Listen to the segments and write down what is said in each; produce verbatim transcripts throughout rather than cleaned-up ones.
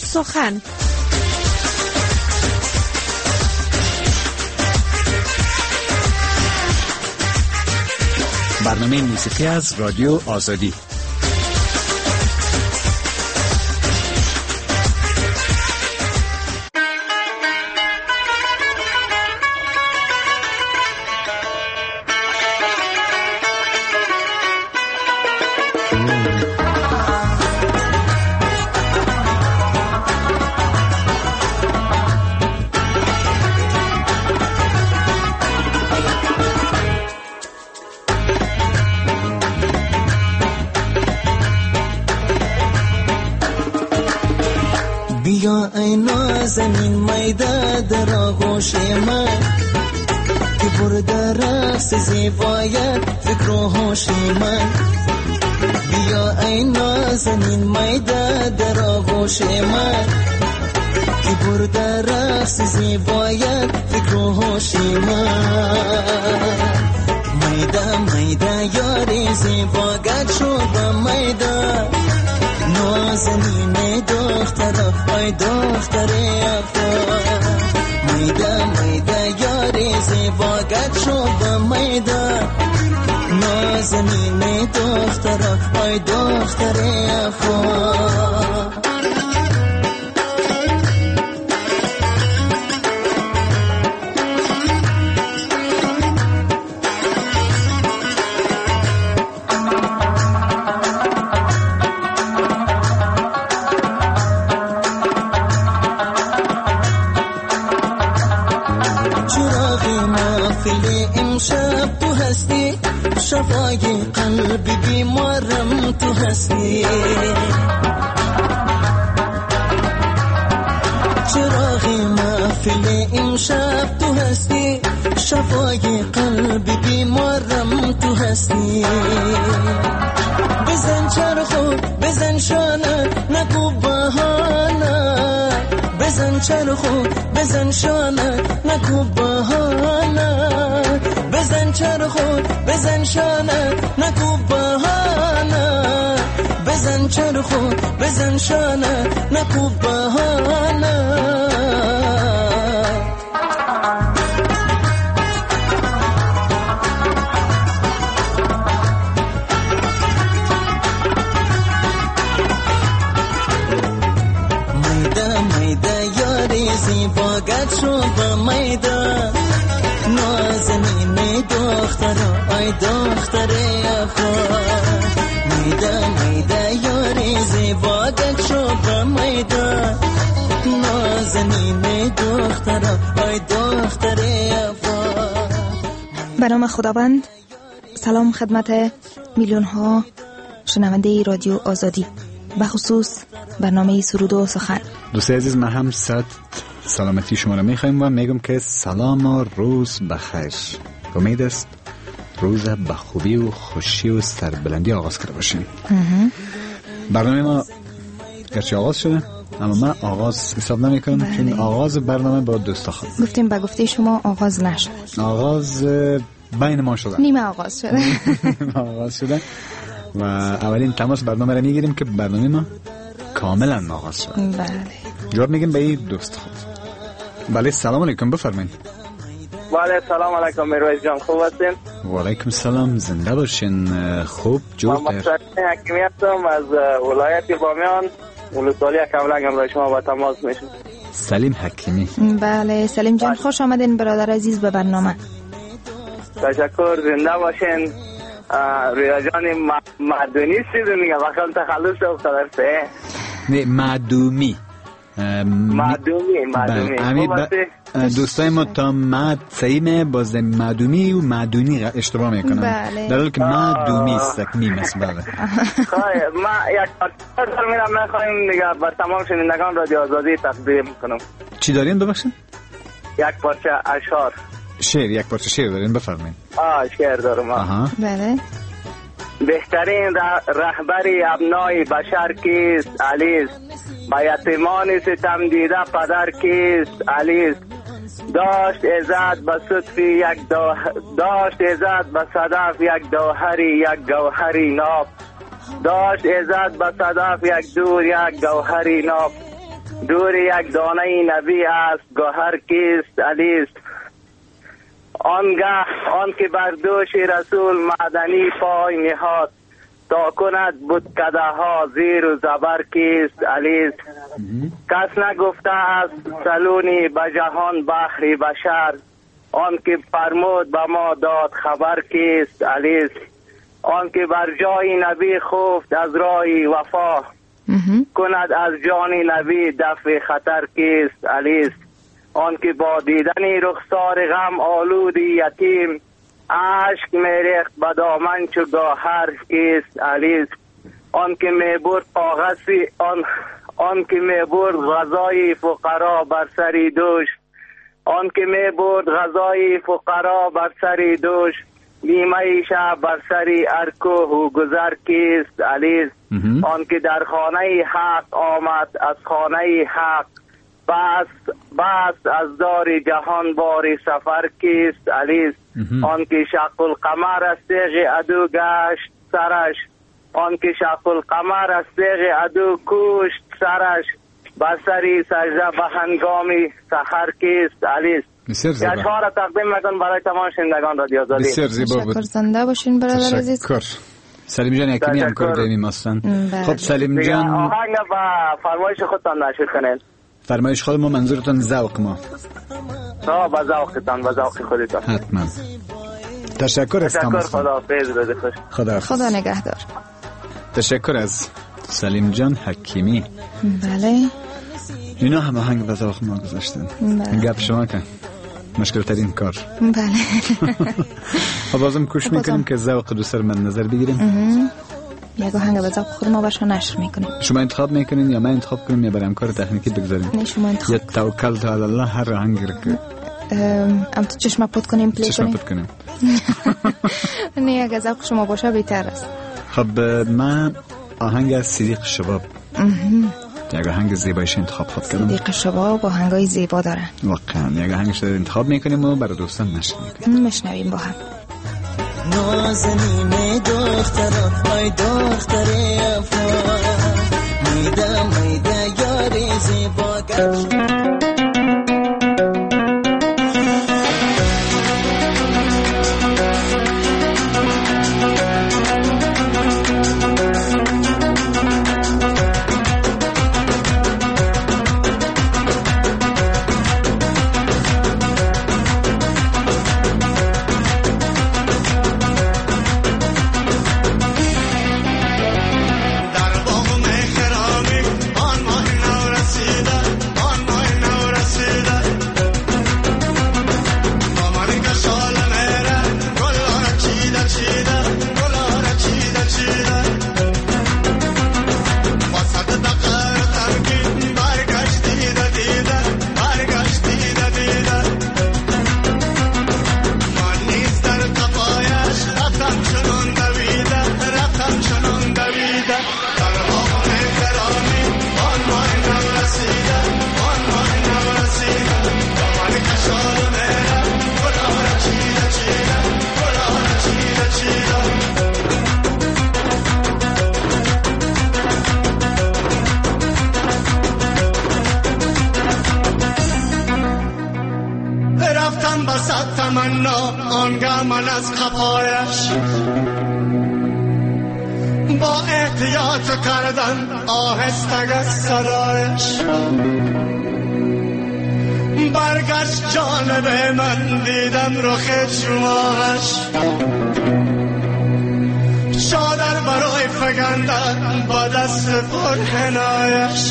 سخن. برنامه موسیقی از رادیو آزادی. بیا ای نازنین میده در آغوش من که برده رقص زیبایت فکر و هوش من. بیا ای نازنین میده در آغوش من که برده رقص زیبایت فکر و هوش من. میده میده یاری زیباگت شده میده نازنین دختر ای دختر افا. میده میده یاری زیباگت شده میده نازنین دختر ای دختر افا. امشب تو هستی شفای قلبی بیمارم تو هستی. چراغی محفل امشب تو هستی شفای قلبی بیمارم تو هستی. بزن چرخو بزن شانه نگو بهانه. بزن چرخو بزن شانه نگو بهانه. بزن چرخو بزن شانه نگو بهانه. بزن چرخو بزن شانه نگو بهانه. میده میده یاری زیباگت شو با میده نازنین دختر ای دختر افا. میده میده یاری زیباگت شو با میده نازنین دختر ای دختر افا. به نام خداوند. سلام خدمت میلیون ها شنونده رادیو آزادی، به خصوص برنامه سرود و سخن. دوستای عزیز، ما هم صد سلامتی شما را میخوایم و میگم که سلام و روز بخیر. امید است روز به خوبی و خوشی و سربلندی آغاز کرده باشیم. برنامه ما گرچه آغاز شده اما من آغاز حساب نمی کنم. بله. چون آغاز برنامه با دوستا خود گفتیم به گفته شما آغاز نشد. آغاز بین ما شده، نیمه آغاز شده. آغاز شده و اولین تماس برنامه را میگیریم که برنامه ما کاملا آغاز شده. بله. جواب میگیم به این دوست خود. بله سلام علیکم، بفرمایید. بله سلام علیکم میرویس جان، خوب هستین؟ و علیکم سلام، زنده باشین. خوب جور من سلیم حکیمی هستم از ولایت بامیان، ولسوالی کملنگ. هم شما با تماس میشم. سلیم حکیمی. بله سلیم جان، خوش آمدین برادر عزیز به برنامه. تشکر، زنده باشین. رویا جان معدونی چیزی میگه وقتا تخلص افتاده سه نه معدومی معدومی معدومی امی دوستای ما تا مد سیمه باز معدومی و معدونی اشتباه میکنن. بله. در حالی که معدومی است تکمیم است. بله ما یک پارچه میرم میخوایم دیگه بر تمام شنوندگان رادیو آزادی تقدیم کنم. چی دارین ببخشید؟ یک پارچه اشعار شعر. یک پارچه شعر دارین بفرمایید. آه شعر دارم. آها. بله. بهترین رهبری ابنای بشر کیست؟ علیست. با یتیمان ستم دیده پدر کیست؟ علیست. داشت عزت به صدفی یک دو... داشت عزت به صدف یک دوهری یک گوهری ناب. داشت عزت به صدف یک دور یک گوهری ناب. دور یک دانه نبی است گوهر کیست علیست. آنگه آن که بر دوش رسول مدنی پای نهاد تا کند بتکده ها زیر و زبر کیست علیست. کس نگفته است سلونی به جهان بحری بشر آن که فرمود به ما داد خبر کیست علیست. آن که بر جای نبی خفت از راه وفا کند از جان نبی دفع خطر کیست علیست. آن که با دیدن رخسار غم آلودی یتیم عشق میریخت به دامن چو گوهر کیست علیست. آن که میبرد کاغذی آن آن که میبرد غذای فقرا بر سری دوش آن که میبرد غذای فقرا بر سری دوش نیمه شب بر سری ارکوه و گذر کیست علیست. آن که در خانه حق آمد از خانه حق بس بس از دار جهان باری سفر کیست علیست. آن که شق القمر از تیغ عدو گشت سرش آن که شق القمر از تیغ عدو کشت سرش بر سری سجده به هنگام سحر کیست علیست. بسیار زیبا. اشعار تقدیم میکنم برای تمام شنوندگان رادیو آزادی. بسیار زیبا بود. تشکر زنده باشین برادر عزیز. تشکر. سلیم جان یکی همکار دائمی ماستن. خب سلیم جان آهنگ با فرمایش خودتان نشر کنین. فرمایش خود ما منظورتون ذوق ما. ها با ذوقتان با ذوق خودتان. حتما. تشکر از تشکر. خداحافظ. روز خوش. خدا خدا نگهدار. تشکر از سلیم جان حکیمی. بله. اینا هم آهنگ به ذوق ما گذاشتن. بله. گپ شما کن. مشکل ترین کار. بله. خب بازم کوشش میکنیم که ذوق دوستر من نظر بگیریم. یک آهنگ به ذوق خود ما برشان نشر میکنیم. شما انتخاب میکنین یا من انتخاب کنیم یا برای کار تکنیکی بگذاریم؟ نه شما انتخاب. یا توکل علی الله هر آهنگ رو که ام تو چشم پود کنیم پلی چشم کنیم. پود کنیم. نه یک ذوق شما باشه بهتر است. خب من آهنگ از صدیق شباب یک آهنگ زیبایش انتخاب خود کردم. صدیق شباب آهنگای زیبا داره. واقعا یک آهنگش رو انتخاب میکنیم و برای دوستان نشر میکنیم. میشنویم با هم. نازنین دختر آی دختر افرا میده میده یاری زیبا گشت آنگه من از خفایش با احتیاط کردن آهسته صدایش برگشت جانب من دیدم رخ شماش چادر برای فگندن با دست پر حنایش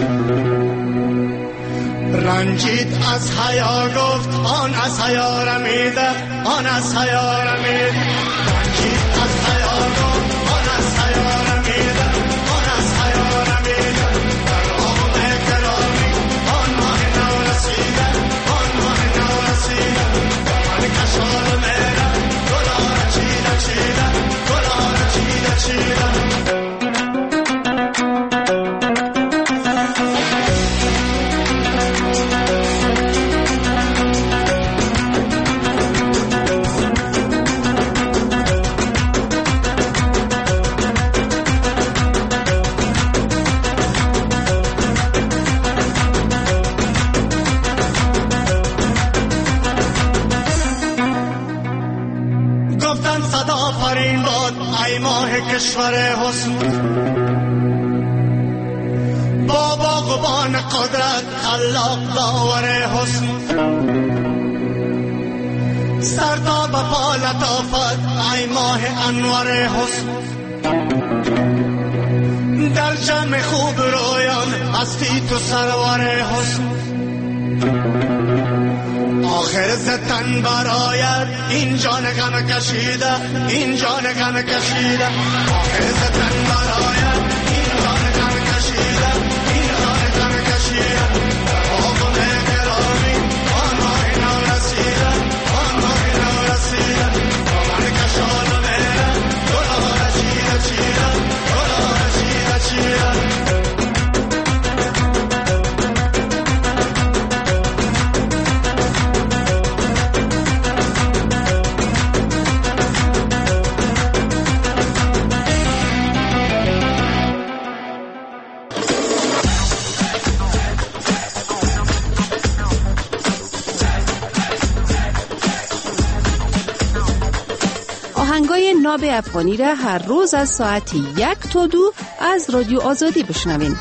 رنجید از حیا گفت آن از حیا رمیده آن از حیا رمیده رنجید از حیا گفت آن از حیا رمیده آن از حیا رمیده در آب کرامی آن ماه نو رسیده آن ماه نو رسیده من کشال میره گلار چیده چیده گلار چیده چیده ماه کشور حسن، با باغبان قدرت خلاق داور حسن، سرتا به پا لطافت ای ماه انور حسن، در جمع خوب رویان هستی تو سرور حسن، آخر زتن برایت این جان غم کشیده، این جان غم کشیده، آخر زتن برایت این جان غم کشیده، این جان غم کشیده، آقا مهربانی آن ماه نو رسیده، آن ماه نو رسیده، آمد کشان و مهره گلها چیده چیده، گلها چیده چیده. آهنگای ناب افغانی را هر روز از ساعت یک تا دو از رادیو آزادی بشنوین.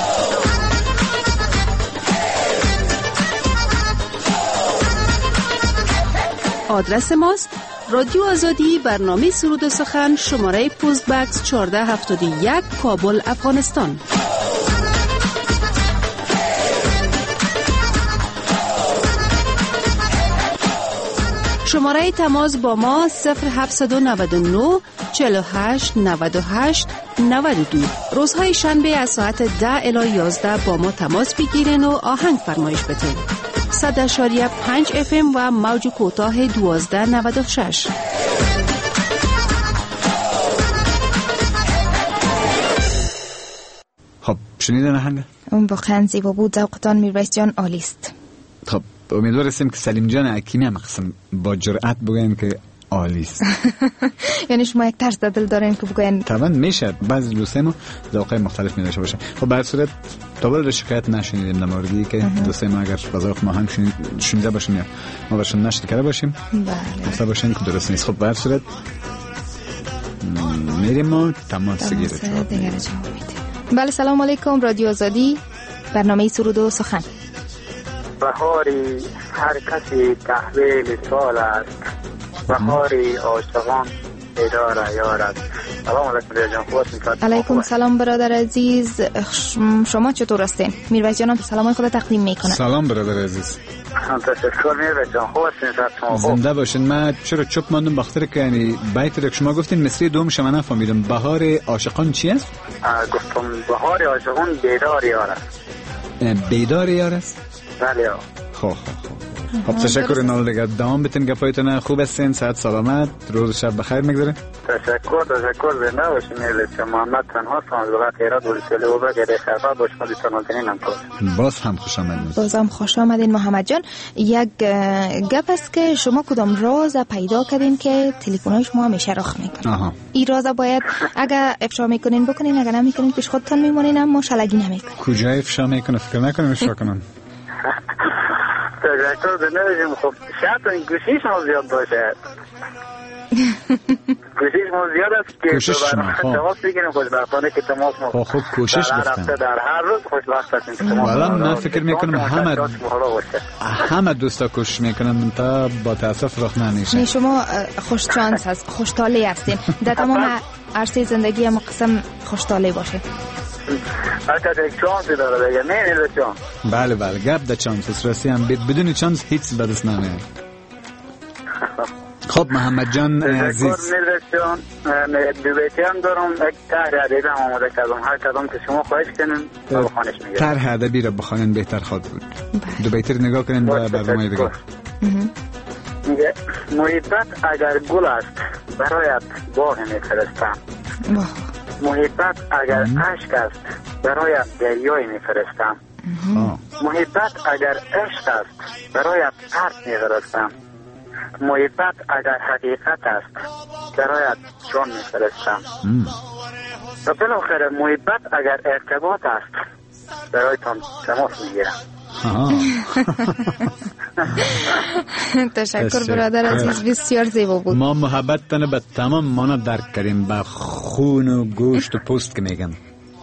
آدرس ماست رادیو آزادی، برنامه سرود و سخن، شماره پست بکس چهارده هفتاد و یک، کابل، افغانستان. شماره تماس با ما صفر هفتصد و نود و نه چهل و هشت نود و هشت نود و دو. روزهای شنبه از ساعت ده الی یازده با ما تماس بگیرین و آهنگ فرمایش بتین. صد اشاریه پنج اف ام و موج کوتاه دوازده نود و شش. خب شنیدن آهنگ؟ اون واقعا زیبا بود. ذوقتان میرویس جان عالی است. خب امیدوار هستیم که سلیم جان حکیمی هم قسم با جرأت بگوین که عالی است. یعنی شما یک طرز دل دارین که بگوین؟ طبعا میشه، بعضی دوستای ما ذوقای مختلف می داشته باشه. خب به هر صورت تا بالا شکایت نشنیدیم در موردی که دوستای ما اگر با ذوق ما هم شنیده باشن یا ما باشون نشد کرده باشیم، بله مثلا باشن که درست نیست. خب به هر صورت میریم ما تماس گیره جواب میدیم. بله سلام علیکم، رادیو آزادی، برنامه سرود و سخن. بهاری هر کسی تحویل سال است، بهاری عاشقان اداره یارد. سلام علیکم جان، خوبت میکنم. علیکم سلام برادر عزیز، شما چطور هستین؟ میرویس جانم سلامای خود تقدیم میکنم. سلام برادر عزیز. تشکر میرویس جان، خوب هستین؟ زنده باشین. من چرا چپ ماندم بخاطر که یعنی بیت رو شما گفتین مصری دومش من نفهمیدم. بهار عاشقان چی است؟ گفتم بهار عاشقان بیدار یار است. بیدار یار است؟ بله. خب خب خب خب تشکر. نال دیگه دوام بتین گپایتون خوب هستین، صحت سلامت، روز شب بخیر میگذره. تشکر تشکر زنده باشین میرویس جان. محمد تنها از ولایت هرات ولسوالی و بگره خربا باش خودی تنالتنین هم کنم. باز هم خوش آمدید. باز هم خوش آمدین محمد جان. یک گپ است که شما کدام راز پیدا کردین که تلفن‌های شما همیشه رخ میکنه؟ آها. این راز باید اگه افشا میکنین بکنین، اگه نمیکنین پیش خودتون میمونین، اما شلگی نمیکنین. کجا افشا میکنه؟ فکر نکنم افشا کنن. تشکر دنیشیم. خب شاید این گوشیش ما زیاد باشه. کوشش ما زیاد است که کوشش شما تماس بگیریم. خوشبختانه که تماس ما خب خوب کوشش گفتن در هر روز خوشبخت هستیم که تماس. والا من فکر میکنم همه همه دوستا کوشش میکنن تا با تاسف رخ نمیشه. نه شما خوش شانس هست، خوشحالی هستین در تمام عرصه زندگی. ما قسم خوشحالی باشه. حتی یک چانس داره دیگه. نه نه چانس. بله بله گپ ده چانس راستی هم بدون چانس هیچ بدست نمیاد. خب محمد جان عزیز، میرویس جان دو بیتی هم دارم. یک طرح ادبی هم آماده کردم، هر کدام که شما خواهش کنین بخوانش میگم. طرح ادبی را بخوانین بهتر خواهد بود. دو بیتی رو نگاه کنین و برنامه دیگه. میگه محبت اگر گل است برایت باغ میفرستم، محبت اگر اشک است برایت دریای میفرستم، محبت اگر عشق است برایت پرت میفرستم، محبت اگر حقیقت است برایت جان میفرستم، و بالاخره محبت اگر ارتباط است برایتان تماس میگیرم. تشکر برادر عزیز، بسیار زیبا بود. ما محبت تنه به تمام مانا درک کردیم، به خون و گوشت و پوست که میگن.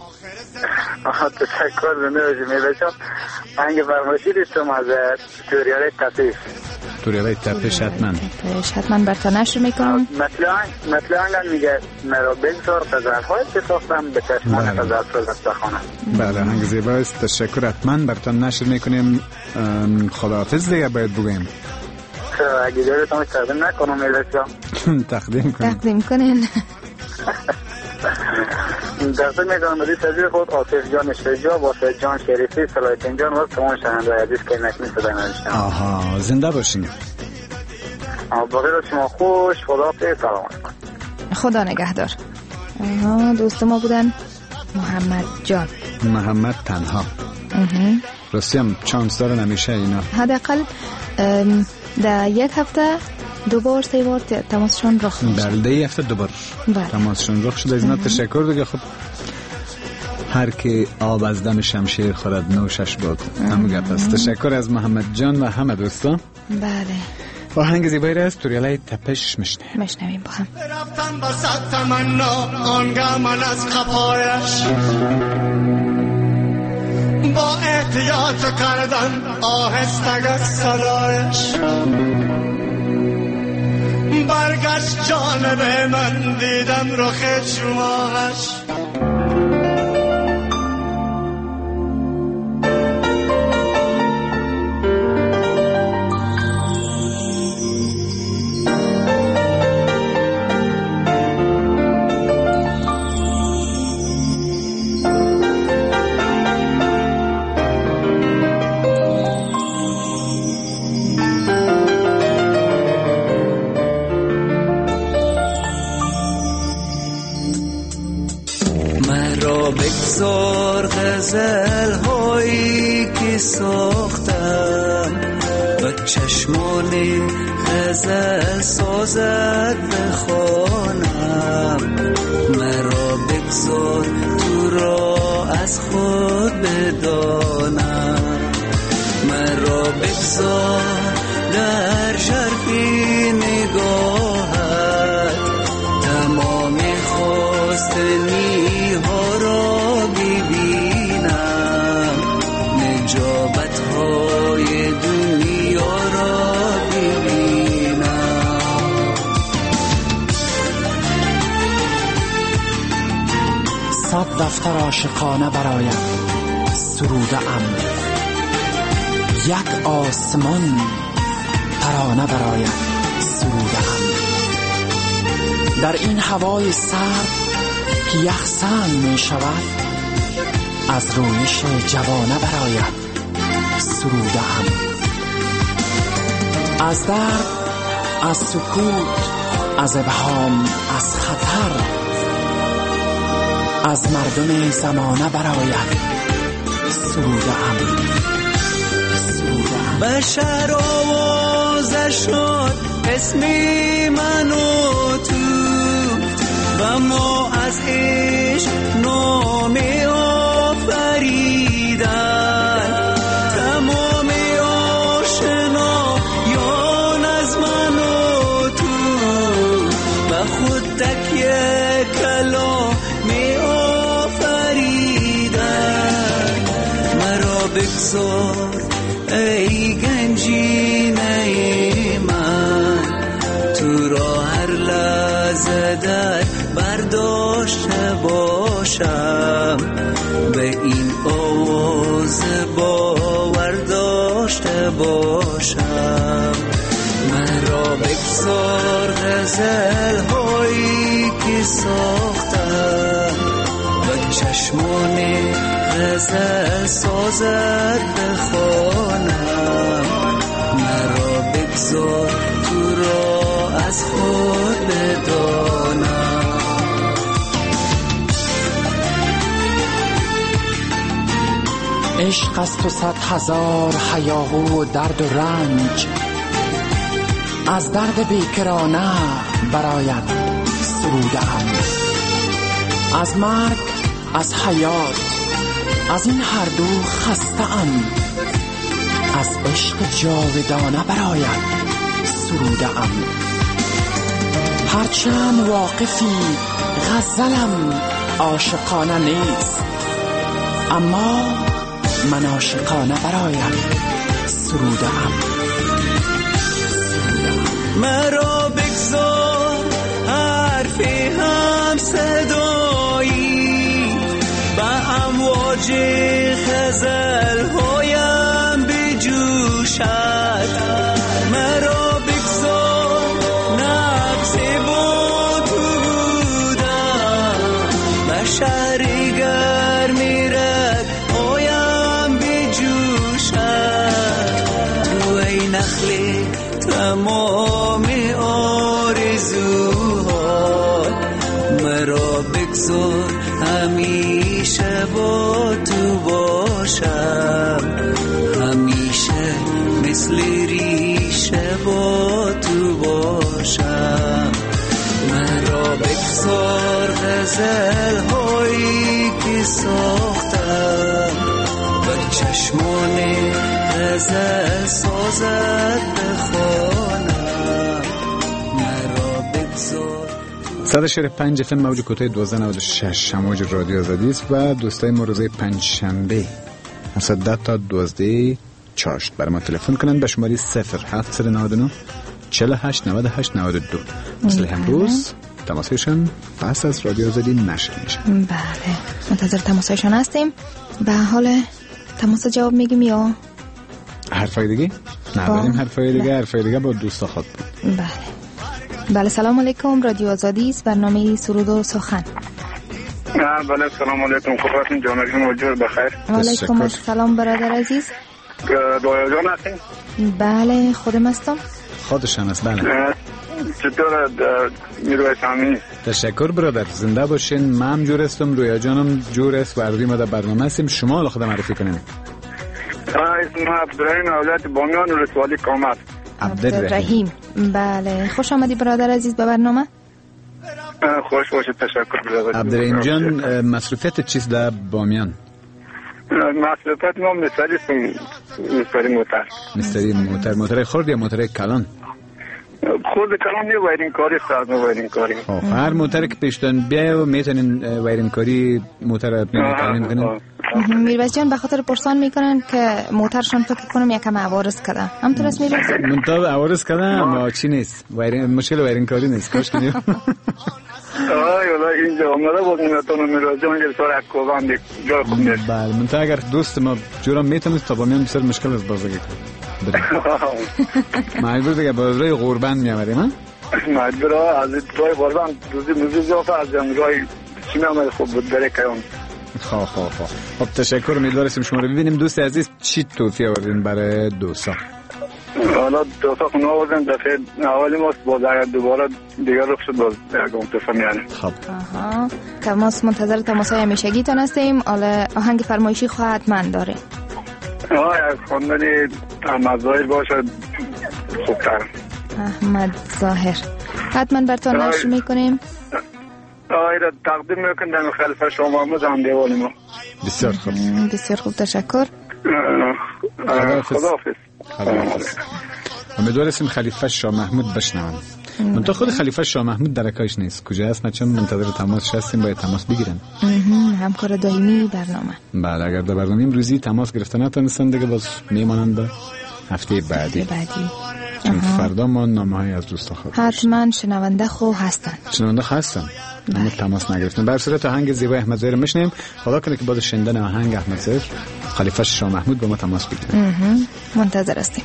تشکر زنده میلشم. انگه فرمایشی دیستم از توریاله تپیش توریاله تپیش حتما حتما برتا نشر میکنم. مثلا مثلا میگه مرا بگذار قضل های بساختم به چشمان قضل فرزت بخوانم. بله هنگ زیبا است، تشکر. حتما برتا نشر میکنیم. خداحافظ دیگه باید بگویم. اگه دارتون تقدیم نکنم میلشم. تقدیم کنیم تقدیم کنین. درسته میکنم بدی تجیر خود آصف جان شجا با سید جان شریفی صلاحیتین جان و تمام شننده عزیز که نکنی صدا نوشتم. آها زنده باشین. باقی رو شما خوش. خدا به سلامت کن. خدا نگهدار. آها دوست ما بودن محمد جان. محمد تنها. راستی هم چانس داره نمیشه اینا. حداقل در یک هفته دو بار سه بار تماسشون رخ میشه. بله یک هفته دو بار تماسشون رخ شده. از اینا تشکر دیگه. خب هر کی آب از دم شمشیر خورد نوشش بود. همون گپ است. تشکر از محمد جان و همه دوستان. بله. آهنگ زیبایی را از توریاله تپش میشنویم. میشنویم با هم. رفتم با صد تمنا آنگاه من از خفایش با احتیاط کردن آهسته از صدایش برگشت جانب من دیدم رخ شماش بگذار غزل هایی که ساختم و چشمان غزل سازد بخوانم. مرا بگذار تو را از خود بدانم. مرا بگذار در شرقی نگاهت تمام خواستنی ها را ببینم. نجابت های دنیا را ببینم. صد دفتر عاشقانه برایم سروده ام، یک آسمان ترانه برایم سروده ام. در این هوای سرد که یخزن می شود از رویش جوانه برایم سروده ام. از درد، از سکوت، از ابهام، از خطر، از مردم زمانه برایم سروده ام. بشر آوازه شد اسمی من و تو و ما از عشق نام آفریدن. تمام آشنایان از من و تو و خود تکیه کلام آفریدن. مرا بگذار ای گنجینه من تو را هر لحظه در برداشته باشم. به این آواز باور داشته باشم. مرا بگذار غزل هایی که ساختم و چشمان غزل سازد بخوانم. مرا بگذار تو را از خود بدانم. عشق از تو صد هزار هیاهو و درد و رنج، از درد بیکرانه برایت سروده ام. از مرگ، از حیات، از این هر دو خسته ام. از عشق جاودانه براید سروده ام. هرچند واقفی غزلم عاشقانه نیست، اما من عاشقانه برایم سروده ام. مرا بگذار حرفی هم صدایی به امواج غزل هایم بجوشد. مرا بگذار نقصی با تو بودم به شهری گرمی رگ هایم بجوشد. تو ای نخلی تمام آرزوها مرا بگذار همیشه با تو باشم، همیشه مثل ریشه با تو باشم. مرا بگذار غزل هایی که ساختم و چشمان غزل سازد بخوانم. مرا بگذار صد شیر پنج اف ام موج کوتاه دوازده نود و شش موج رادیو آزادی است و دوستای ما روز پنج شنبه هفتصد و ده تا دوازده چاشت برای ما تلفن کنند به شماره صفر هفت نه نه چهل و هشت نود و هشت نود و دو. مثل امروز تماسایشان پس از رادیو آزادی نشر میشه. بله منتظر تماسایشان هستیم. به حال تماس جواب میگیم یا حرفای دیگه؟ نه بریم حرفای دیگه. حرفای دیگه با دوستا خود بود. بله بله. سلام علیکم، رادیو آزادی است، برنامه سرود و سخن. بله سلام علیکم، خدمتتون جانبی موجود بخیر. و علیکم السلام برادر عزیز. دویا جان هستین؟ بله خودم هستم. خودشان است. بله چطور میرویس امینی؟ تشکر برادر، زنده باشین. من هم جور هستم، رویا جانم جور است و اردوی ما در برنامه هستیم. شما حالا خود معرفی کنیم. اسم عبدالرحیم، اولاد بامیان، ولسوالی کامل. عبدالرحیم. بله خوش آمدی برادر عزیز به برنامه. خوش باشید، تشکر برادر. عبدالرحیم جان مصروفیت چیست در بامیان؟ مصروفیت ما مستری مستری موتر مستری موتر موتر خرد یا موتر کلان؟ خود کلان نه، وایرین کاری ساز وایرین کاری. هر موتر که پیشتون بیاید میتونین وایرین کاری موتر تعمیر کنین. میرویس جان به خاطر پرسان میکنن که موترشان فکر کنم یکم عوارض کرده. همطور است میرویس؟ منطقه عوارض کرده اما چی نیست، وایرین مشکل وایرین کاری نیست. کاش کنیم. آی والله اینجا اومده بود منتون میرویس جان یه سر اکوان دیگه جا خوب نیست. بله منطقه اگر دوست ما جورا میتونست تا بامیان بسیار مشکل از بازدگی کنیم. مجبور دیگه با روی قربان میامدیم. ها مجبور از روی قربان دوزی موزی زوفه از جنگای چی میامده خوب بود بره کیان. خواه خواه خواه خب تشکر. امیدواریم شما رو ببینیم. دوست عزیز چی توصیه آوردین برای دوستا؟ حالا دوستا خونه آوردن دفعه اولی ماست، باز اگر دوباره دیگر رخ شد باز درگم تفهم یعنی. خب آها تماس منتظر تماسای همیشگی تان هستیم. حالا آهنگ فرمایشی خواهد حتما داره. آه از خواندنی احمد ظاهر باشد خوبتر. احمد ظاهر حتما برتان نشر میکنیم. آه را تقدیم میکنم خلیفه شاه محمود هم دیوالی ما. بسیار خوب بسیار خوب تشکر. خداحافظ. خداحافظ. امیدواریم خلیفه شاه محمود بشنون. من تو خود خلیفه شاه محمود در کاش نیست. کجا است؟ ما چون منتظر تماس هستیم، باید تماس بگیرن. همکار دائمی برنامه. بله اگر در برنامه امروزی تماس گرفتن نتونستن دیگه باز میمانند به هفته بعدی. بعدی. چون فردا ما نامه‌های از دوستا خواهد حتما شنونده خو هستن. شنونده هستن. اما تماس نگرفتن. بر صورت آهنگ زیبای احمد ظاهر میشنیم. خدا کنه که بعد شنیدن آهنگ احمد ظاهر خلیفه شاه محمود با ما تماس بگیره. منتظر هستیم.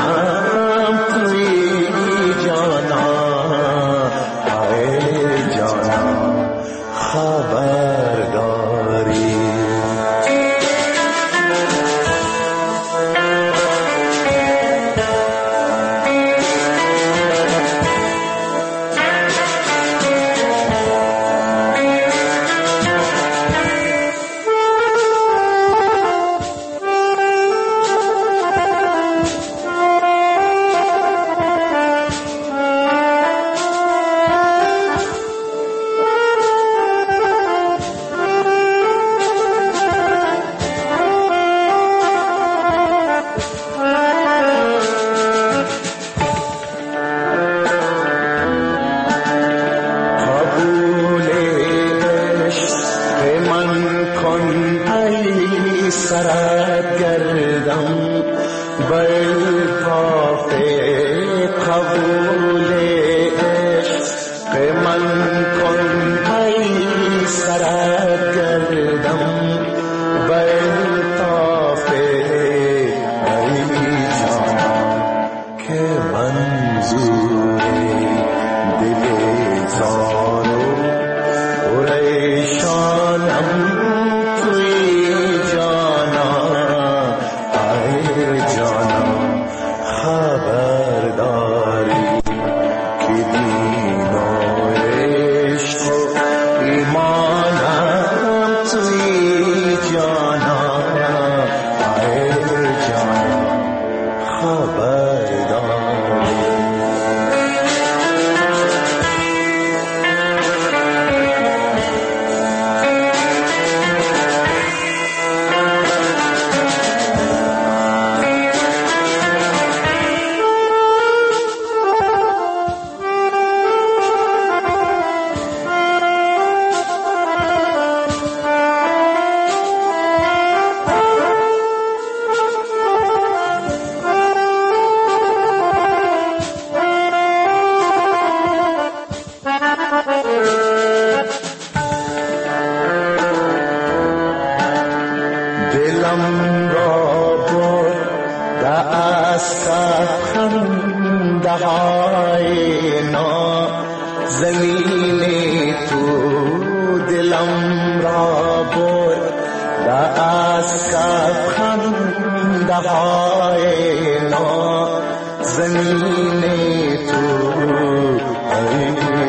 درمانم توی جانا ای جانا سوی دل زار و پریشانم توی جانا ای جانا خبرداری که دین و عشق و ایمانم توی جانا ای جانا خبرداری دلم را برده از خنده های نازنین تو دلم را برده از خنده های نازنین تو ای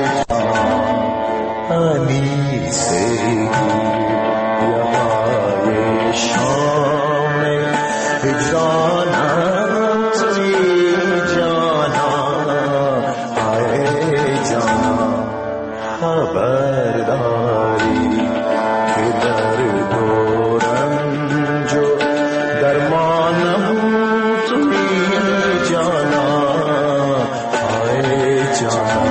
انیسه شام هجرانم توی جانا ای جانا خبرداری که در دورنج و درمانم توی جانا ای جانا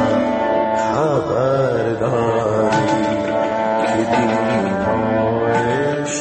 خبرداری که دیمایش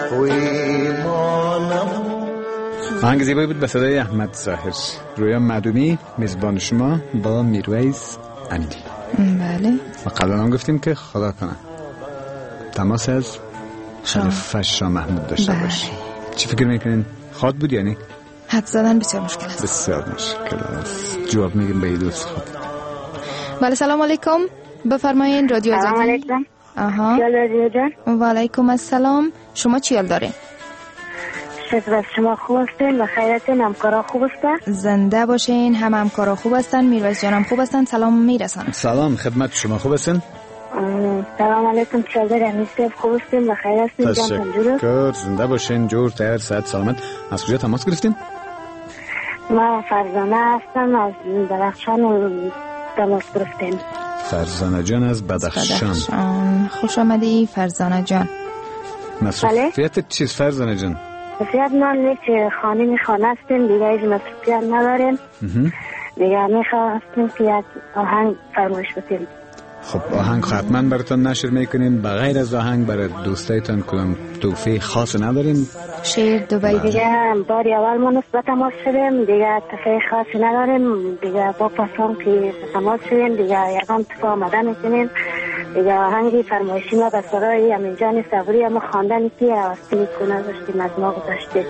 آهنگ زیبایی بود به صدای احمد ظاهر. رویا معدومی میزبان شما با میرویس امیری. بله. و قبلا هم گفتیم که خدا کنه تماس از خلیفه شاه محمود داشته باش. چی فکر میکنین؟ خواد بود یعنی؟ حد زدن بسیار مشکل است. بسیار مشکل است. جواب میگیم به دوست خود. بله سلام علیکم. بفرمایین رادیو آزادی. سلام علیکم. آها. رادیو جان. و علیکم السلام. شما چی حال دارین؟ شکر از شما خوب هستین و خیرتین، همکارا خوب هستن؟ زنده باشین، هم همکارا خوب هستن، میرویس جانم خوب هستن. سلام میرسانم. سلام خدمت شما، خوب هستین؟ سلام علیکم چلده رمیسیف خوب هستین و خیر هستین؟ تشکر، زنده باشین، جور تر صحت سلامت. از کجا تماس گرفتین؟ ما فرزانه هستم از بدخشان تماس گرفتیم. فرزانه جان از بدخشان. بدخشان خوش آمدی فرزانه جان. مصروفیت چیز فرزانه جان؟ مصروفیت ما نیست، خانه میخوانه هستیم دیگه، ایز مصروفیت نداریم دیگه. میخواستیم که یک آهنگ فرمایش بکنیم. خب آهنگ حتما براتون نشر میکنیم. بغیر از آهنگ برای دوستایتان کدام توفیق خاص نداریم؟ شعر دوباره دیگه باری اول ما نسبت تماس شدیم دیگه، توفیق خاصی نداریم دیگه. با پاسان که تماس شدیم دیگه یکم تفا آمده میکنیم دیگه. آهنگی فرمایشی ما به صدای امین جان صبوری اما خواندنی که آستی کنه داشتیم از ما گذاشته.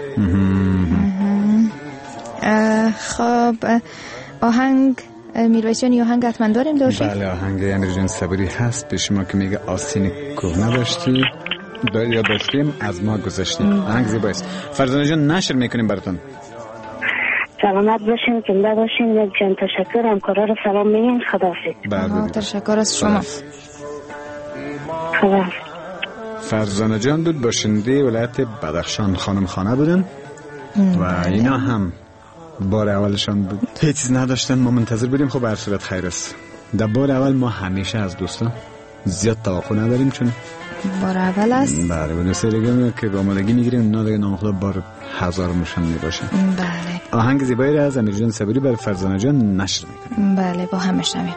خب آهنگ میرویس جان آهنگ حتما داریم داشتیم؟ بله آهنگ امیر جان صبوری هست به شما که میگه آستین کهنه داشتی داری یا داشتیم از ما گذاشتیم. آهنگ زیبایست. فرزانه جان نشر میکنیم براتون. سلامت باشین، زنده باشین. یک جان تشکر، همکارا رو سلام میگین. خداحافظ. بله تشکر از شما. خداحافظ. فرزانه جان بود، باشنده ولایت بدخشان، خانم خانه بودن و اینا هم بار اولشان بود، هیچ چیز نداشتن، ما منتظر بودیم. خب هر صورت خیر است. در بار اول ما همیشه از دوستان زیاد توقع نداریم چون بار اول است. بله و دوسته دیگه که با آمادگی میگیریم اونا دیگه نامخدا بار هزار مشان میباشن. بله آهنگ زیبایی را از امیر جان صبوری بر فرزانه جان نشر میکنیم. بله با هم بشنویم.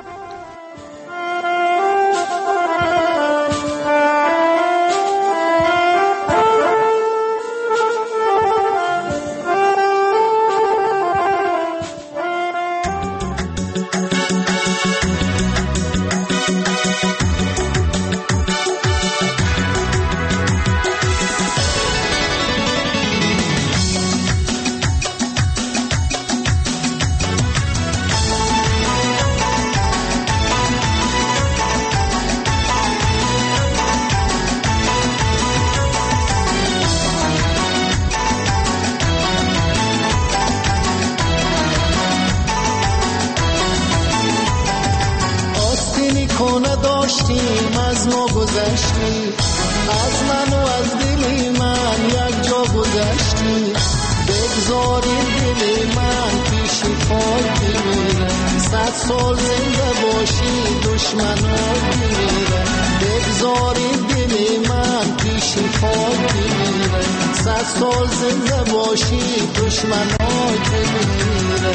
داشتیم از ما گذشتی، از من و از دلی من یک جا گذشتی. بگذارید دل من پیش پای بمیره، صد سال زنده باشی دشمنات بمیره. بگذارید دل من پیش پای بمیره، صد سال زنده باشی دشمنات بمیره.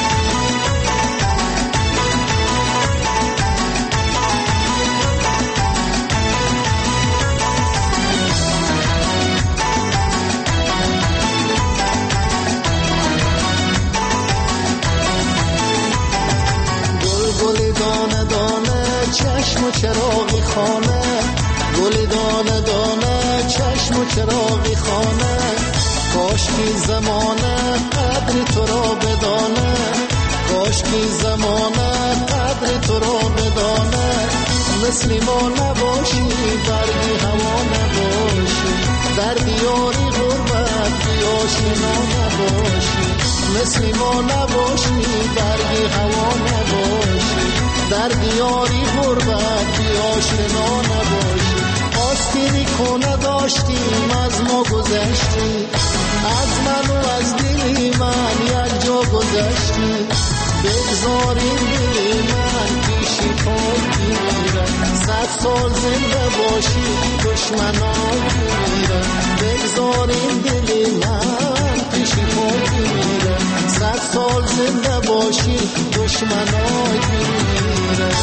گل دانه دانه چشم و چراغی خانه، گل دانه دانه چشم و چراغی خانه. کاش کی زمانه قدر تو را بدانه، کاش کی زمانه قدر تو را بدانه. مثل ما نباشی برگی هوا نباشی، در دیاری غربت بی آشنا نباشی. مثل ما نباشی برگی هوا نباشی، در دیاری غربت بی آشنا نباشی. آستینی کنه داشتیم از ما گذشتی، از من و از دلی من یک جا گذشتی. بگذاریم دلی من پیشی پای بمیره، صد سال زنده باشی دشمنات بمیره. بگذاریم دلی من پیشی پای بمیره، صد سال زنده باشی دشمنات بمیره.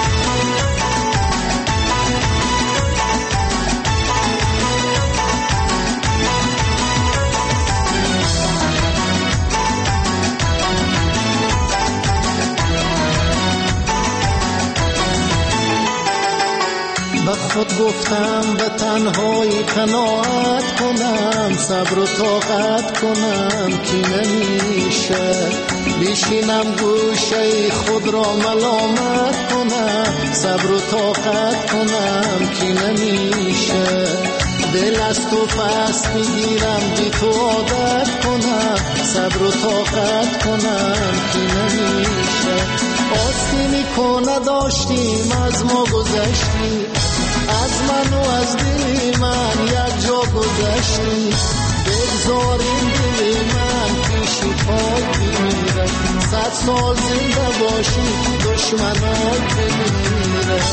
به خود گفتم به تنهایی قناعت کنم، صبر و طاقت کنم که نمیشه. بشینم گوشه خود را ملامت کنم، صبر و طاقت کنم که نمیشه. دل از تو پس میگیرم بی تو عادت کنم، صبر و طاقت کنم که نمیشه. آستینی کنه داشتیم از ما گذشتی، از من و از دل من یک جا گذشتی. بگذاریم دل من پیشی پای بمیره، صد سال زنده باشی دشمنات بمیره.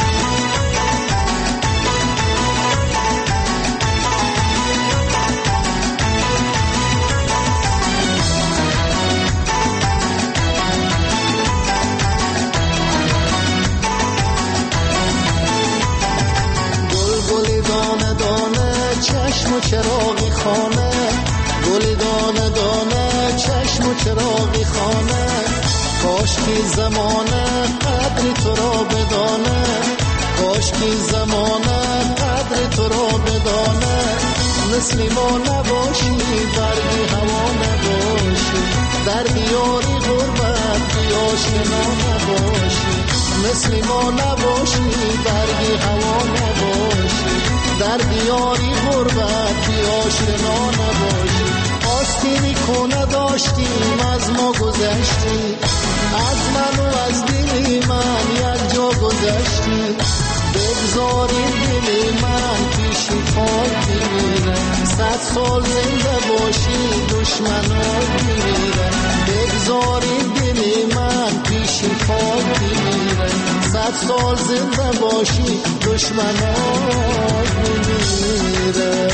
چشم و چراغی خانه، گل دانه دانه چشم و چراغی خانه. کاش کی زمانه قدر تو را بدانه، کاش کی زمانه قدر تو را بدانه. مثل ما نباشی برگی هوا نباشی، در دیاری غربت بی آشنا نباشی. مثل ما نباشی برگی هوا نباشی، در دیاری غربت بی آشنا نباشی. آستینی کنه داشتیم از ما گذشتی، از من و از دلی من یک جا گذشتی. بگذارید دل من پیشی پای بمیره، صد سال زنده باشی دشمنات بمیره. بگذارید دل من پیشی پای بمیره، صد سال زنده باشی دشمنات بمیره.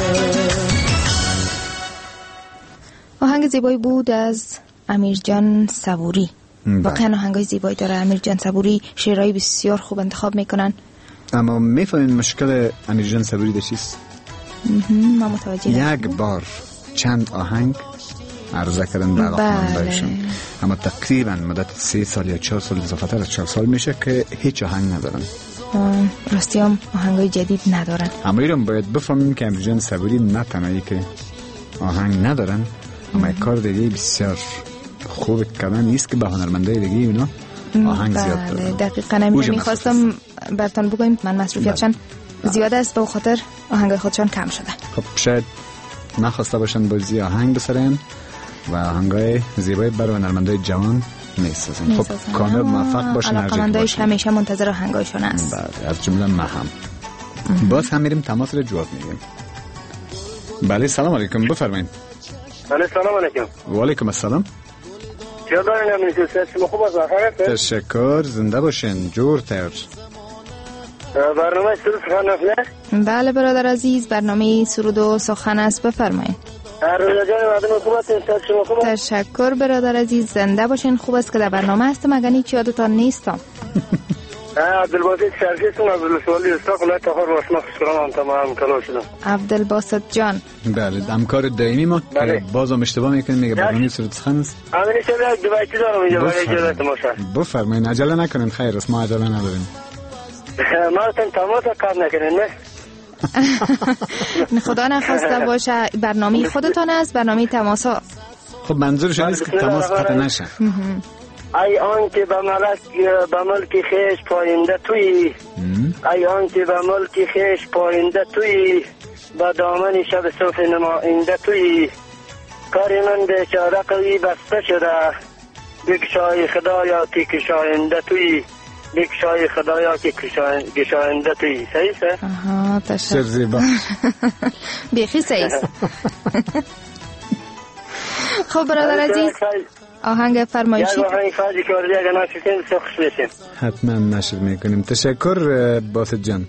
آهنگ زیبایی بود از امیرجان صبوری. واقعا آهنگای زیبایی داره امیرجان صبوری، شعرهای بسیار خوب انتخاب میکنن. اما میفهمین مشکل امیرجان صبوری ده چیست؟ ما متوجه یک بار چند آهنگ عرضه کردن به علاقمندایشون، اما تقریبا مدت سه سال یا چهار سال اضافه از چهار سال میشه که هیچ آهنگ ندارن. راستی هم آهنگای جدید ندارن. اما ایران باید بفهمیم که امیرجان صبوری نه تنهایی که آهنگ ندارن، اما یک کار دیگه بسیار خوب کردن نیست که به هنرمندای دیگه اونا آهنگ زیاد دارن. دقیقاً همین میخواستم براتون بگم، من مصروفیتشان زیاد است به خاطر آهنگای خودشان کم شده. خب شاید نخواسته باشن بازی آهنگ بسرن و آهنگای زیبایی برای هنرمندای جوان میسازیم. خب کامیاب موفق باشین. علاقه‌مندایش همیشه منتظر آهنگایشون است. بله از جمله من هم. باز هم میریم تماس رو جواب میگیم. بله سلام علیکم بفرمایید. بله سلام علیکم. و علیکم السلام. چه دارین امروز سیستم خوب از آخر؟ تشکر زنده باشین جور تر. برنامه سرود سخن است نه؟ بله برادر عزیز برنامه سرود و سخن است بفرمایید. رویا جان مردم خوب هستین شما خوب؟ تشکر برادر عزیز زنده باشین. خوب است که در برنامه هستم اگر هیچ یادتان نیستم. عبدالباسط شرکیتون از ولسوالی استاق ولایت تخار واشما خوشکرام هم تمام کلا شدم. عبدالباسط جان بله همکار دائمی ما که بازم اشتباه میکنیم میگه برنامه سرود سخن است. همین شب یک دوبایتی دارم اینجا برای اجازت ما شد. بفرمایید عجله نکنین خیر است ما عجله نداریم. ما تن تماس کار نکنین نه؟ خدا نخواسته باشه برنامه خودتان است برنامه تماسا. خب منظورش نیست که تماس قطع نشه. ای آن که به ملک به ملک خیش پاینده توی ای آن که به ملک خیش پاینده توی به دامن شب صبح نماینده توی کاری من بیچاره قوی بسته شده بکشای خدایا که کشاینده توی بکشای خدایا که کشاینده توی. صحیح سه؟ آها تشکر زیبا بیخی صحیح. خب برادر عزیز آهنگ فرمایشی یک آهنگ فازی که ورده اگر نشدیم بسیار خوش بشیم. حتما نشر میکنیم. تشکر باسط جان.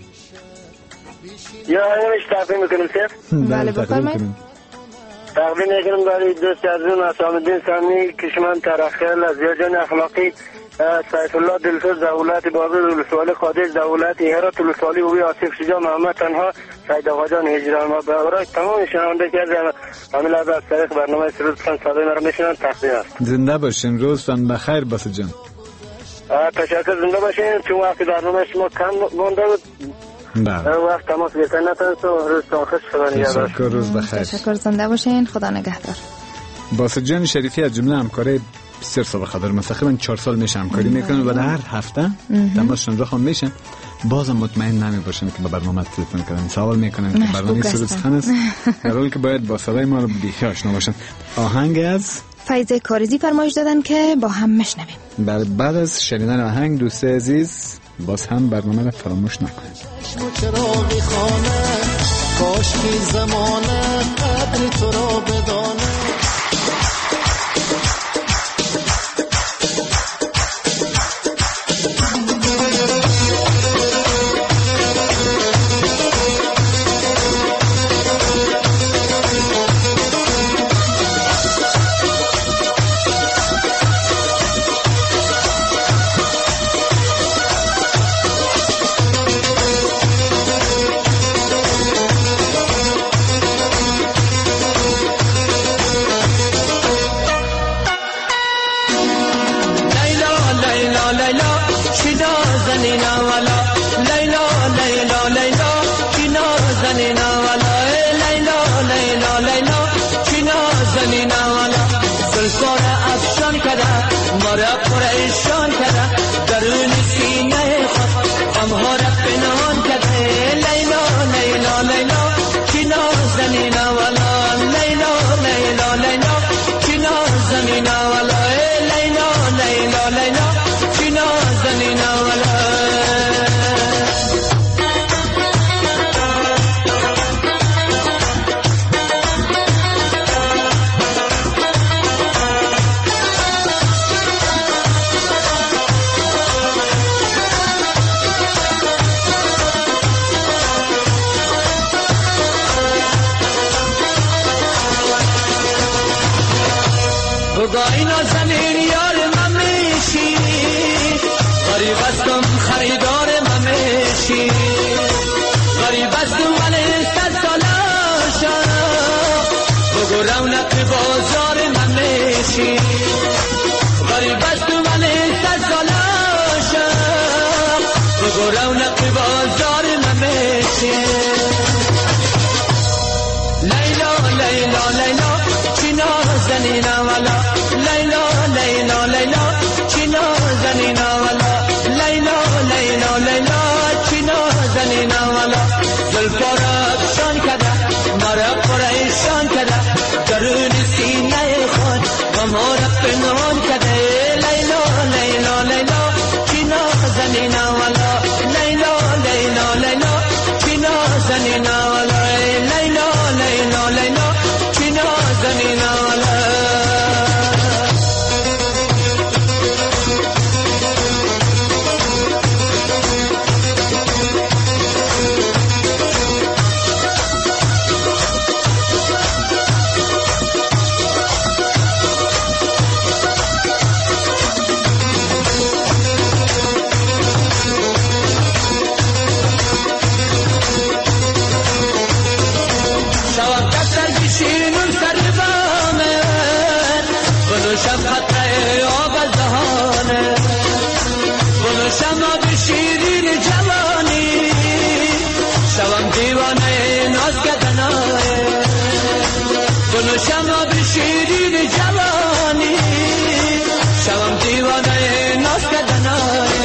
یا آهنگش تقدیم میکنیم سیف؟ بله بفرمایید. تقدیم میکنیم برای دوست عزیزم اسام الدین سامی کشمن ترخیل از یاجان اخلاقی سیف الله دلسوز دولت بابر ولسوالی قادر دولت هرات ولسوالی وی آصف شجاع محمد تنها سید آقا جان هجران ما برای تمام شنونده که همین لحظه از طریق برنامه سرود سخن صدای مرا میشنن تقدیم است. زنده باشین روزتان بخیر باسط جان. تشکر زنده باشین چون وقتی برنامه شما کم مونده بود بله وقت تماس گرفتن نتونستم روزتان خوش خدا نگهدار. تشکر روز بخیر. تشکر زنده باشین خدا نگهدار. باسط جان شریفی از جمله همکاره بسیار سابقه داره. تقریبا چهار سال میشه همکاری میکنه و هر هفته تماسشون رقم میشن. بازم مطمئن نمی باشن که به برنامه تلفن کردن سوال میکنن که برنامه سرود سخن است در حالی که باید با صدای ما رو بیخی آشنا باشن. آهنگ از فیض کارزی فرمایش دادن که با هم میشنویم. بعد بعد از شنیدن آهنگ دوست عزیز باز هم برنامه رو فراموش نکنید. چراغی خانه کاش که زمانه قدر تو را بدانه. درون سینه خود غم ها را پنهان کرده لیلا دیوانه آب از دهانه گلشم آب شیرین جوانی شوم دیوانه ناز کردنای گلشم آب شیرین جوانی شوم دیوانه ناز کردنای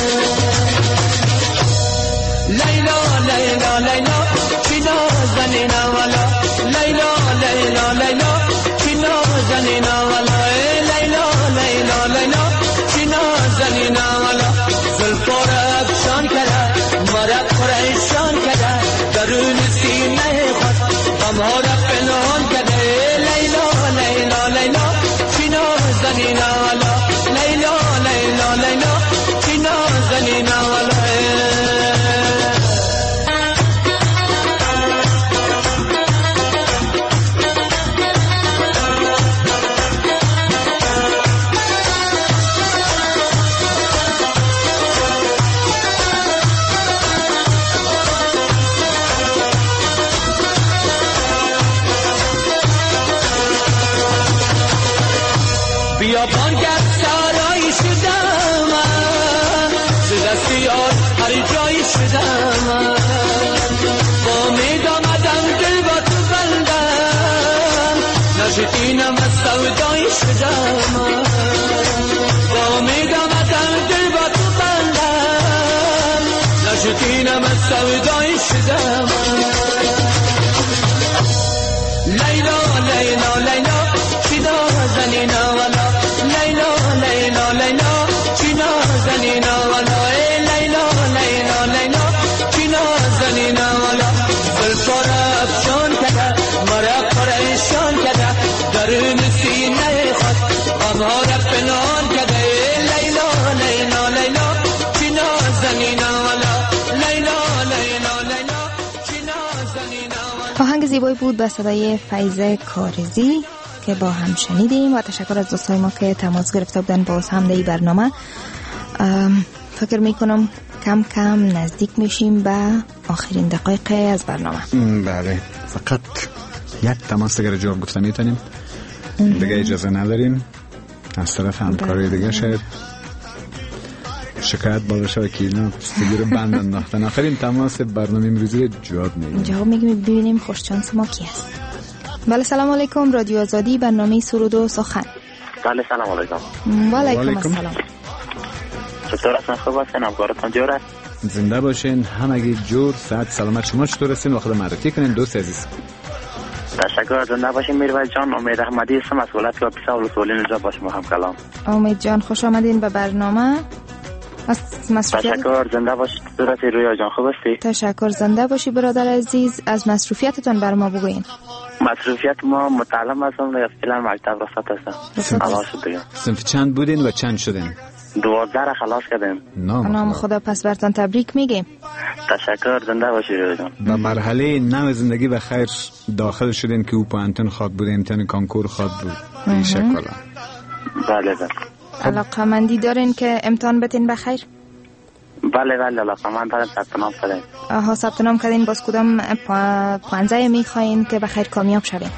لیلا لیلا لیلا چی نازنینا والا لیلا لیلا لیلا چی نازنینا والا لیلا لیلا لیلا چی نازنینا والا زلفار افشان کرده مرد پریشان کرده درون سینه خود غمها را پنهان کرده لیلا لیلا لیلا چی نازنینا والا لیلا لیلا لیلا چی نازنینا والا بیابان گرد سرایی شدم ز دست یار هر جایی شدم با امید آمدم دل با تو بندم نشدینم از سودایی شدم با امید آمدم دل با تو بندم نشدینم از سودایی شدم لیلا لیلا لیلا چی نازنینا والا لیلا لیلا لیلا چی نازنینا والا لیلا لیلا لیلا چی نازنینا والا زلفار افشان کرده مرا پریشان کرده درون سینه خود غمها را پنهان کرده لیلا لیلا لیلا چی نازنینا والا لیلا لیلا لیلا چی نازنینا والا. آهنگ زیبایی بود به صدای فیضه کارزی که با هم شنیدیم و تشکر از دوستای ما که تماس گرفته بودن با هم در برنامه. فکر میکنم کم کم نزدیک میشیم به آخرین دقایق از برنامه. بله فقط یک تماس دیگر جواب گفتم میتونیم دیگه اجازه نداریم از طرف همکاری دیگه شاید شکایت بالا شده که اینا پستگی رو بند انداختن. آخرین تماس برنامه امروزی جواب میگیم جواب میگیم ببینیم خوششانس ما کی است. بله سلام علیکم رادیو آزادی برنامه سرود و سخن. بله سلام علیکم. و علیکم السلام. چطور هستین؟ خوب هستین؟ همکارتون جور است؟ زنده باشین همگی جور صحت سلامت. شما چطور هستین؟ وقت معرفی کنین دوست عزیز. تشکر. زنده باشین میرویس جان. امید احمدی هستم از ولایت کاپیسا ولسوالی نجات با شما هم کلام. امید جان خوش آمدین به برنامه. تشکر. زنده باشید. صورت رویا جان خوب هستی؟ تشکر. زنده باشی برادر عزیز. از مصروفیتتون بر ما بگوین. مصروفیت ما متعلم هستم دیگه فعلا مکتب رسات هستم. خلاص شد دیگه. صنف چند بودین و چند شدین؟ دوازده را خلاص کردیم. نام, نام خدا. پس برتان تبریک میگیم. تشکر. زنده باشی رویا جان. به مرحله نو زندگی و خیر داخل شدین که او پانتون خواد بود امتحان کانکور خواد بود بیشکل. بله بله. علاقمندی دارین که امتحان بتین بخیر؟ بله بله علاقمند دارم. ثبت نام کردین. آها ثبت نام کردین. باز کدام پانزه میخواین که بخیر کامیاب شوین؟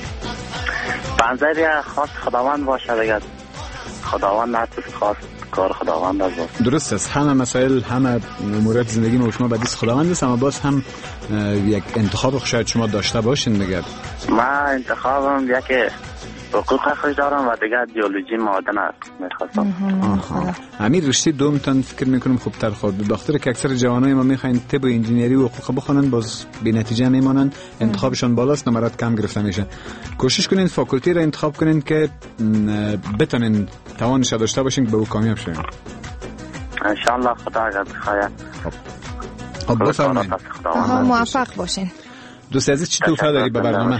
پانزه بیا خواست خداوند باشه دیگه. خداوند نه چیز خواست کار خداوند است. درست است. همه مسائل همه امورات زندگی ما شما به دست خداوند است، اما باز هم یک انتخاب شاید شما داشته باشین دیگه. ما انتخابم یکی حقوق خوش دارم و دیگه بیولوژی معادن است میخواستم. امیر رشته دومتان فکر میکنم خوبتر خود به بخاطر که اکثر جوانای ما میخواین طب و انجینیری و حقوق بخونن باز بی نتیجه میمونن. انتخابشون بالاست نمرات کم گرفته میشه. کوشش کنین فاکولتی را انتخاب کنین که بتونین توانش داشته باشین که به او کامیاب شوین ان شاء الله. خدا اگر بخواد. خب بفرمایید. موفق باشین. دوست عزیز چی توفیق داری به برنامه؟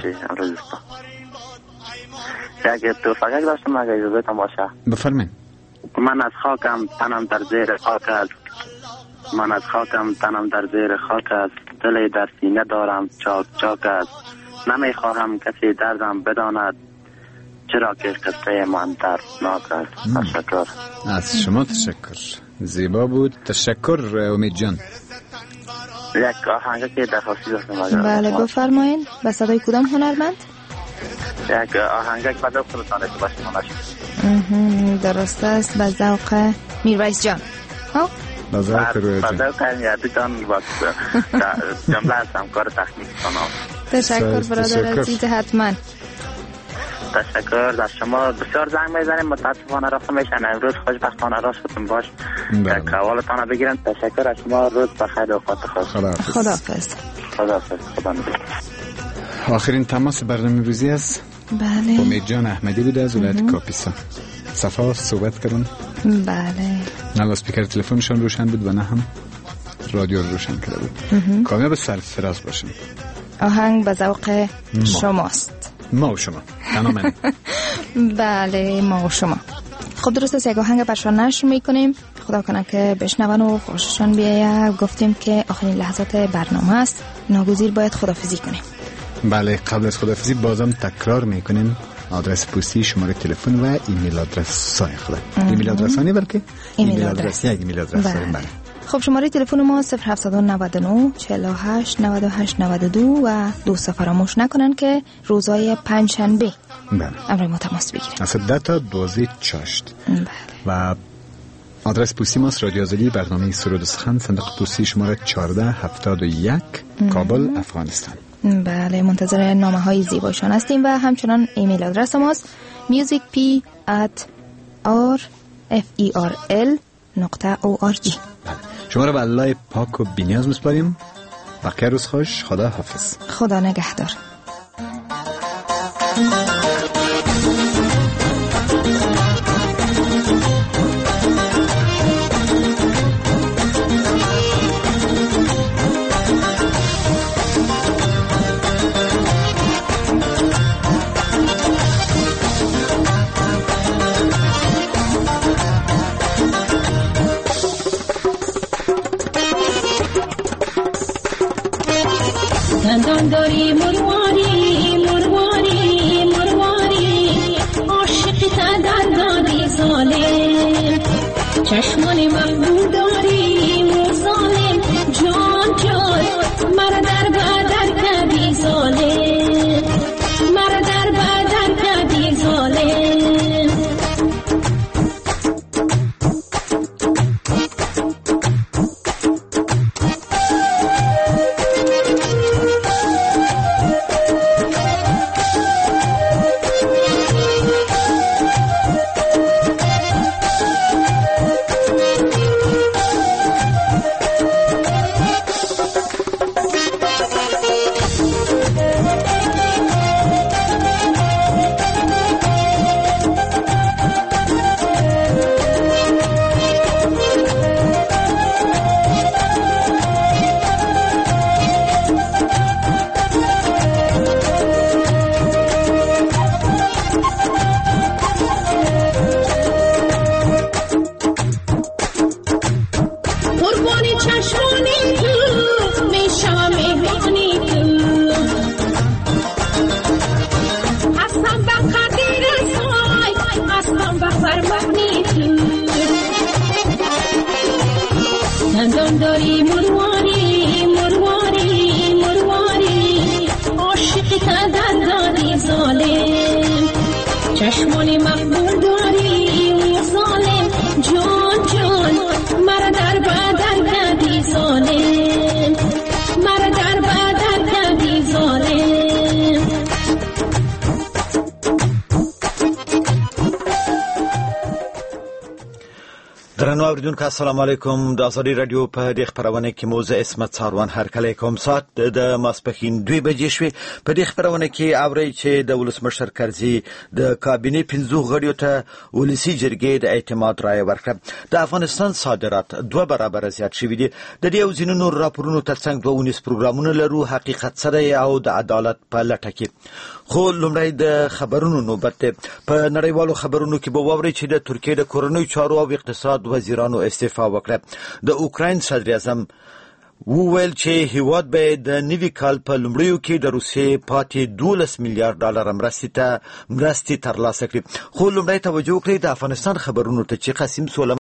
یک توفیق داشتم اگر اجازه تان باشه. بفرمایید. من از خاکم تنم در زیر خاک است. من از خاکم تنم در زیر خاک است. دلی در سینه دارم چاک چاک است. نمیخواهم کسی دردم بداند چرا که قصه من دردناک است. تشکر. از شما تشکر. زیبا بود. تشکر امید جان. یک آهنگ که درخواستی داشتم. بله بفرمایید. به صدای کدام هنرمند؟ یک آهنگ که بعد خودتان باشه. درست است. به ذوق میرویس جان. ها به ذوق روی جان. به ذوق یادتان با جمله از همکار تکنیک کنم. تشکر برادر عزیز. حتما تشکر. در شما بسیار زنگ میزنیم، متاسفانه رفت میشن. امروز خوشبختانه راست شدیم باش که کوالیتان بگیرن. تشکر از شما. روز بخیر و اوقات خوش. خداحافظ. خداحافظ. خداحافظ. خدا نگهدار. آخرین تماس برنامه روزی است. بله. امید جان احمدی بوده از ولایت کاپیسا. صفا صحبت کردن. بله. نه لاسپیکر تلفنشان روشن بود و نه هم رادیو روشن کرده بود. کامیاب سرفراز باشیم. آهنگ به ذوق شماست. ما و شما. تماما. بله ما و شما. خب درست است، یک آهنگ برشان نشر میکنیم. خدا کنه که بشنون و خوششان بیاید. گفتیم که آخرین لحظات برنامه است، ناگزیر باید خداحافظی کنیم. بله قبل از خداحافظی بازم تکرار میکنیم آدرس پستی، شماره تلفن و ایمیل آدرس های خود. ایمیل آدرس ها بلکه ایمیل آدرس یک ایمیل آدرس داریم. بله. خب شماره تلفن ما صفر هفت نه نه چهل و هشت نود و هشت نود و دو و دوست فراموش نکنن که روزهای پنج شنبه بله امر ما تماس بگیریم. از ده تا دوازده چاشت. بله. و آدرس پستی ماست رادیو آزادی، برنامه سرود سخن، صندوق پستی شماره چهارده هفتاد و یک کابل افغانستان. بله منتظر نامه های زیبایشان هستیم و همچنان ایمیل آدرس ماست musicp at rferl نقطه org. شما را به الله پاک و بی‌نیاز میسپاریم. بقیه روز خوش. خدا حافظ. خدا نگهدار. دندان داری مرواری مرواری مرواری عاشق تا دندانی ظالم چشمان مقبول داری موزالم جان جان مرا در بدر کردی ظالم مرا در بدر کردی ظالم. چشمانی مقبول داری موزالم جان جان مرا در بدر کردی ظالم مرا در بدر کردی ظالم. درنو اوریدونکو السلام علیکم. د ازادي رادیو په دې خبرونه کې موضوع اسمت څاروان هر کله کوم ساعت د ماسپخین دوی بجې شوې. په دې خبرونه کې اوري چې د ولسمشر کرزي د کابینه پنځو غړیو ته ولسی جرګې د اعتماد رائے ورکړه. د افغانستان صادرات دوه برابر زیات شوي دي. د دې او ځینو نور راپورونو ترڅنګ دوه ونیس پروګرامونه لرو، حقیقت سره او د عدالت په لټه کې. خو لومړی د خبرونو نوبت په نړیوالو خبرونو کې به واوري چې د ترکیه د کورنۍ چارو او اقتصاد وزیرانو استعفا وکړه. د اوکراین صدر اعظم وویل چې هیواد به د نوي کال په لومړیو کې د روسیې پاتې دولس میلیارډ ډالر مرستې ته مرستې ترلاسه کړي. خو لومړی توجه وکړئ د افغانستان خبرونو ته چې قاسم سولم